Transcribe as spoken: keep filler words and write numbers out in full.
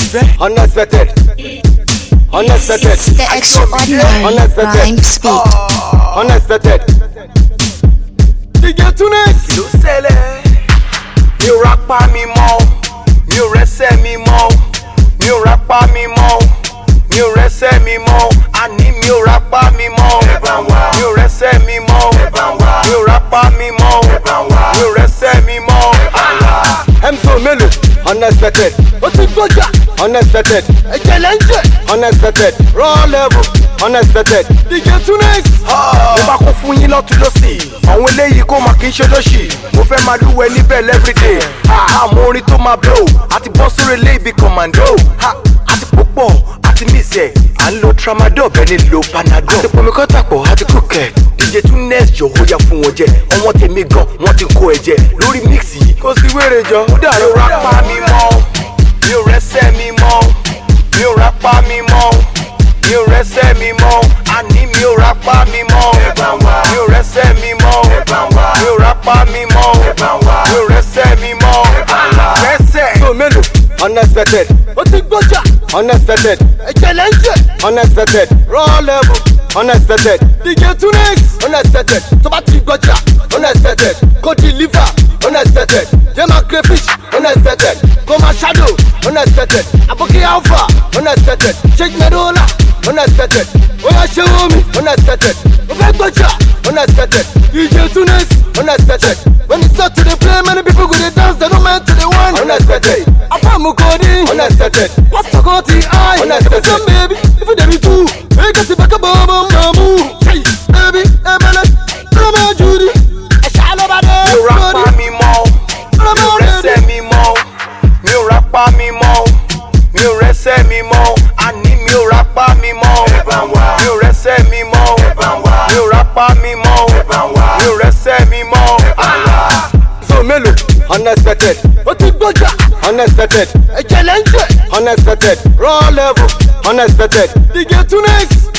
Unexpected. Unexpected. It's the extraordinary rhyme speed. Unexpected. D J Tunes. Kí ló ṣẹlẹ̀? Mi ò rápá mi mọ́, mi ò rẹ́sẹ̀ mi mọ́, mi ò rápá mi mọ́, mi ò rẹ́sẹ̀ mi mọ́, àní mi ò rápá mi mọ́, mi ò rẹ́sẹ̀ mi mọ́, mi ò rápá mi mọ́, mi ò rẹ́sẹ̀ mi mọ́. Emzo mélòó? Unexpected. Ó ti gbọ́jà. Unexpected. Ẹ̀jẹ̀ lẹ́ ń jẹ̀. Unexpected. Raw level. Unexpected. D J Tunes. Mo bá kún fún yín lọ́tún lọ́sì. Àwọn eléyìí kò mà kí n ṣe lọ́sì. Mo fẹ́ máa lúwẹ̀ níbẹ̀ everyday. Àmọ́ orin tó máa blow. Àti bọ́ sórí ilé ibi commando. Àti púpọ̀ àti mísẹ̀. À ń lo tramadol bẹ́ẹ̀ ni lo panadol. Àti pomi kọ́tàpọ̀ àti kúkẹ́. D J Tunes jọ ó yá fún wọn jẹ. Ọwọ́n tèmi gan wọ́n ti kó ẹ jẹ. Lórí mix yìí Kò sí wèrè jọ. mi ò rápá mi mọ́, mi ò rẹ́sẹ̀ mi mọ́, mi ò rápá mi mọ́, mi ò rẹ́sẹ̀ mi mọ́, àní mi ò rápá mi mọ́, mi ò rẹ́sẹ̀ mi mọ́, mi ò rápá mi mọ́, mi ò rẹ́sẹ̀ mi mọ́, rẹ́sẹ̀. Emzo mélòó? Unexpected. Ó ti gbọ́jà. Unexpected. Ẹ̀jẹ̀ lẹ́ ń jẹ̀. Unexpected. Raw level. Unexpected. D J Tunes. Unexpected. Tó bá ti gbọ́jà. Unexpected. Kò deliver. Unexpected. Jẹ́ máa crayfish. Unexpected. Kò máa shadow. Unexpected. Àbókí alpha. Unexpected. Shake medola. Unexpected. Ó yá ṣe wọ́n mi. Unexpected. Ó fẹ́ gbọ́jà. Unexpected. D J Tunes. Unexpected. When it start to dey play, many people go dey dance. They don't mind to dey one. Unexpected. Afamu Kodi. Unexpected. Pastor Koti I. Unexpected. Some baby, if you dey be two, they get the back of bum mamu. Hey, baby, Emele, Rama Judy. Mi ò rápá mi mọ́, mi ò rẹ́sẹ̀ mi mọ́, mi ò rápá mi mọ́, mi ò rẹ́sẹ̀ mi mọ́, àní mi ò rápá mi mọ́, mi ò rẹ́sẹ̀ mi mọ́, mi ò rápá mi mọ́, mi ò rẹ́sẹ̀ mi mọ́. Emzo mélòó? Unexpected. Ó ti gbọ́jà. Unexpected. Ẹ̀jẹ̀ lẹ́ ń jẹ̀. Unexpected. Raw level. Unexpected. D J Tunes.